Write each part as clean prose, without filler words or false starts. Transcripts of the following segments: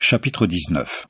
Chapitre 19.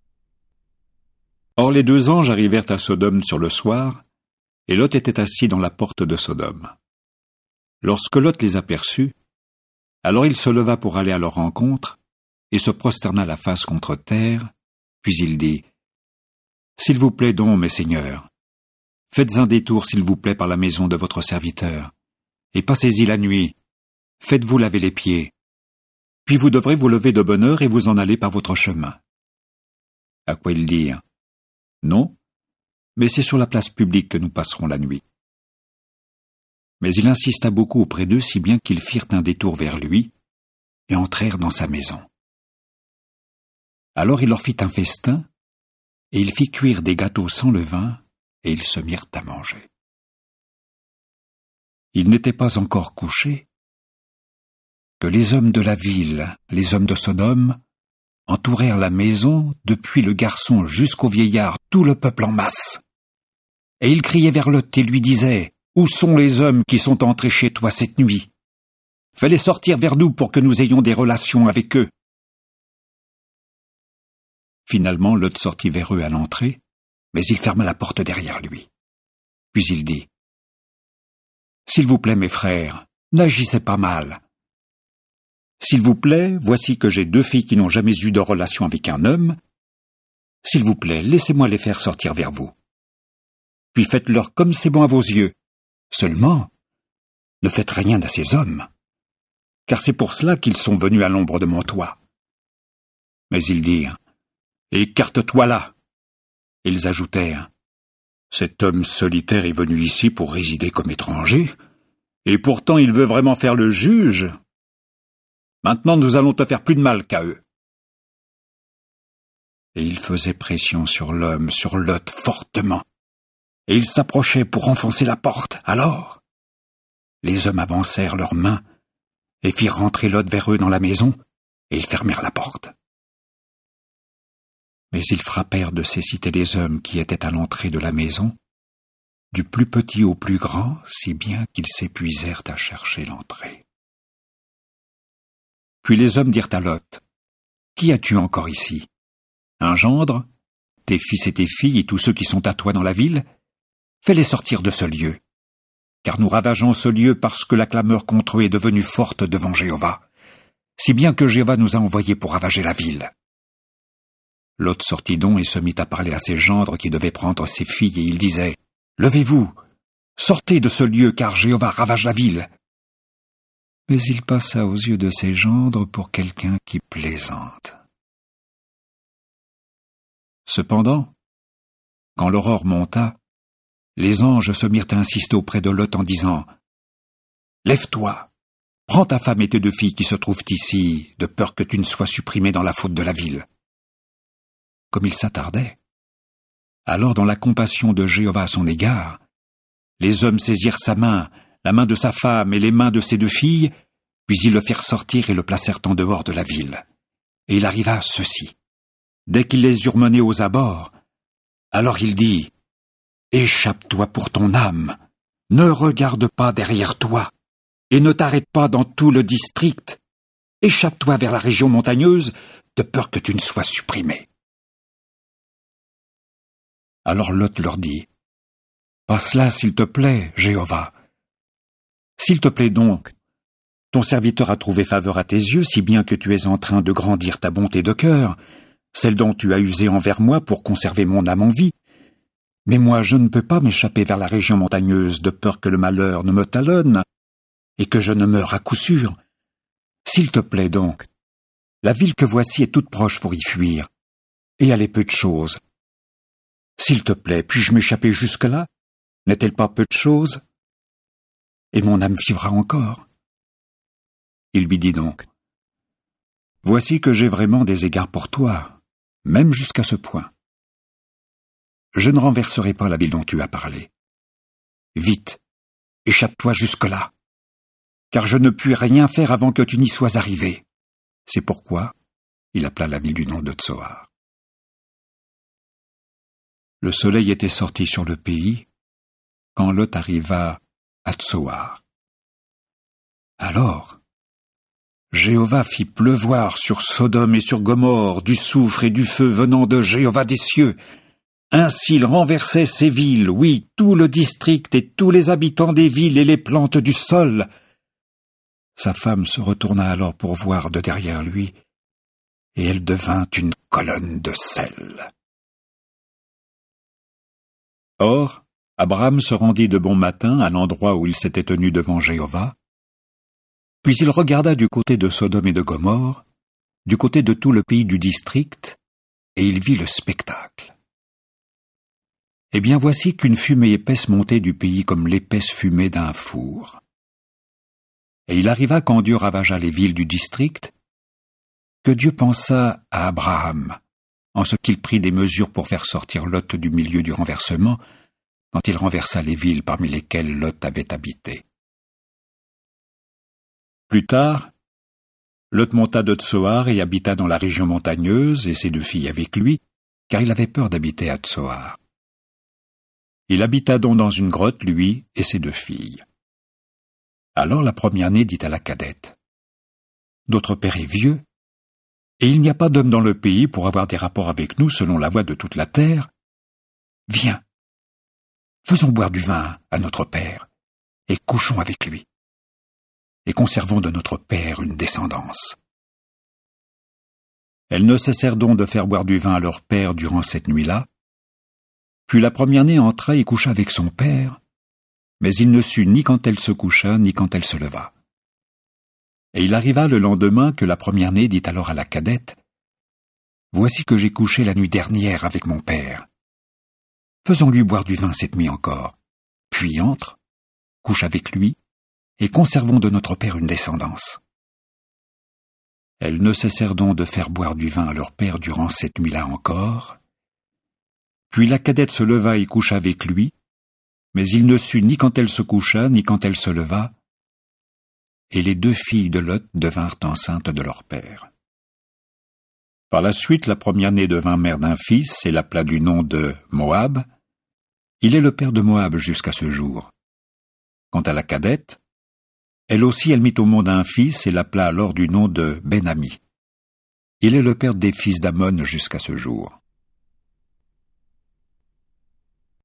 Or les deux anges arrivèrent à Sodome sur le soir, et Lot était assis dans la porte de Sodome. Lorsque Lot les aperçut, alors il se leva pour aller à leur rencontre, et se prosterna la face contre terre, puis il dit : « S'il vous plaît donc, mes seigneurs, faites un détour, s'il vous plaît, par la maison de votre serviteur, et passez-y la nuit, faites-vous laver les pieds, puis vous devrez vous lever de bonne heure et vous en aller par votre chemin. » À quoi ils dirent : « Non, mais c'est sur la place publique que nous passerons la nuit. » Mais il insista beaucoup auprès d'eux, si bien qu'ils firent un détour vers lui et entrèrent dans sa maison. Alors il leur fit un festin, et il fit cuire des gâteaux sans levain, et ils se mirent à manger. Ils n'étaient pas encore couchés que les hommes de la ville, les hommes de Sodome, entourèrent la maison, depuis le garçon jusqu'au vieillard, tout le peuple en masse. Et ils criaient vers Lot et lui disaient : « Où sont les hommes qui sont entrés chez toi cette nuit ? Fais-les sortir vers nous pour que nous ayons des relations avec eux. » Finalement, Lot sortit vers eux à l'entrée, mais il ferma la porte derrière lui. Puis il dit : « S'il vous plaît, mes frères, n'agissez pas mal. S'il vous plaît, voici que j'ai 2 filles qui n'ont jamais eu de relation avec un homme. S'il vous plaît, laissez-moi les faire sortir vers vous. Puis faites-leur comme c'est bon à vos yeux. Seulement, ne faites rien à ces hommes, car c'est pour cela qu'ils sont venus à l'ombre de mon toit. » Mais ils dirent : « Écarte-toi là !» Ils ajoutèrent : « Cet homme solitaire est venu ici pour résider comme étranger, et pourtant il veut vraiment faire le juge. Maintenant nous allons te faire plus de mal qu'à eux. » Et ils faisaient pression sur l'homme, sur Lot, fortement, et ils s'approchaient pour enfoncer la porte. Alors, les hommes avancèrent leurs mains et firent rentrer Lot vers eux dans la maison, et ils fermèrent la porte. Mais ils frappèrent de cécité les hommes qui étaient à l'entrée de la maison, du plus petit au plus grand, si bien qu'ils s'épuisèrent à chercher l'entrée. Puis les hommes dirent à Lot : « Qui as-tu encore ici ? Un gendre, tes fils et tes filles et tous ceux qui sont à toi dans la ville ? Fais-les sortir de ce lieu, car nous ravageons ce lieu parce que la clameur contre eux est devenue forte devant Jéhovah, si bien que Jéhovah nous a envoyés pour ravager la ville. » Lot sortit donc et se mit à parler à ses gendres qui devaient prendre ses filles, et il disait : « Levez-vous, sortez de ce lieu, car Jéhovah ravage la ville. » Mais il passa aux yeux de ses gendres pour quelqu'un qui plaisante. Cependant, quand l'aurore monta, les anges se mirent à insister auprès de Lot en disant : « Lève-toi, prends ta femme et tes 2 filles qui se trouvent ici, de peur que tu ne sois supprimé dans la faute de la ville. » Comme il s'attardait, alors dans la compassion de Jéhovah à son égard, les hommes saisirent sa main, la main de sa femme et les mains de ses 2 filles, puis ils le firent sortir et le placèrent en dehors de la ville. Et il arriva ceci. Dès qu'ils les eurent menés aux abords, alors il dit : « Échappe-toi pour ton âme, ne regarde pas derrière toi, et ne t'arrête pas dans tout le district. Échappe-toi vers la région montagneuse, de peur que tu ne sois supprimé. » Alors Lot leur dit : « Passe là, s'il te plaît, Jéhovah. S'il te plaît donc, ton serviteur a trouvé faveur à tes yeux, si bien que tu es en train de grandir ta bonté de cœur, celle dont tu as usé envers moi pour conserver mon âme en vie. Mais moi, je ne peux pas m'échapper vers la région montagneuse, de peur que le malheur ne me talonne, et que je ne meure à coup sûr. S'il te plaît donc, la ville que voici est toute proche pour y fuir, et elle est peu de chose. S'il te plaît, puis-je m'échapper jusque-là ? N'est-elle pas peu de chose ? Et mon âme vivra encore. » Il lui dit donc : « Voici que j'ai vraiment des égards pour toi, même jusqu'à ce point. Je ne renverserai pas la ville dont tu as parlé. Vite, échappe-toi jusque-là, car je ne puis rien faire avant que tu n'y sois arrivé. » C'est pourquoi il appela la ville du nom de Tsoar. Le soleil était sorti sur le pays quand Lot arriva à Tsoar. Alors, Jéhovah fit pleuvoir sur Sodome et sur Gomorrhe du soufre et du feu venant de Jéhovah des cieux. Ainsi il renversait ces villes, oui, tout le district et tous les habitants des villes et les plantes du sol. Sa femme se retourna alors pour voir de derrière lui, et elle devint une colonne de sel. Or, Abraham se rendit de bon matin à l'endroit où il s'était tenu devant Jéhovah, puis il regarda du côté de Sodome et de Gomorrhe, du côté de tout le pays du district, et il vit le spectacle. Eh bien, voici qu'une fumée épaisse montait du pays comme l'épaisse fumée d'un four. Et il arriva quand Dieu ravagea les villes du district, que Dieu pensa à Abraham, en ce qu'il prit des mesures pour faire sortir Lot du milieu du renversement, quand il renversa les villes parmi lesquelles Lot avait habité. Plus tard, Lot monta de Tsoar et habita dans la région montagneuse, et ses 2 filles avec lui, car il avait peur d'habiter à Tsoar. Il habita donc dans une grotte, lui et ses 2 filles. Alors la première-née dit à la cadette, « Notre père est vieux, et il n'y a pas d'homme dans le pays pour avoir des rapports avec nous selon la voie de toute la terre. Viens, faisons boire du vin à notre père, et couchons avec lui, et conservons de notre père une descendance. » Elles ne cessèrent donc de faire boire du vin à leur père durant cette nuit-là. Puis la première-née entra et coucha avec son père, mais il ne sut ni quand elle se coucha, ni quand elle se leva. Et il arriva le lendemain que la première-née dit alors à la cadette, « Voici que j'ai couché la nuit dernière avec mon père. Faisons-lui boire du vin cette nuit encore, puis entre, couche avec lui, et conservons de notre père une descendance. » Elles ne cessèrent donc de faire boire du vin à leur père durant cette nuit-là encore. Puis la cadette se leva et coucha avec lui, mais il ne sut ni quand elle se coucha, ni quand elle se leva, et les 2 filles de Lot devinrent enceintes de leur père. Par la suite, la première-née devint mère d'un fils et l'appela du nom de Moab. Il est le père de Moab jusqu'à ce jour. Quant à la cadette, elle aussi elle mit au monde un fils et l'appela alors du nom de Ben-Ami. Il est le père des fils d'Amon jusqu'à ce jour.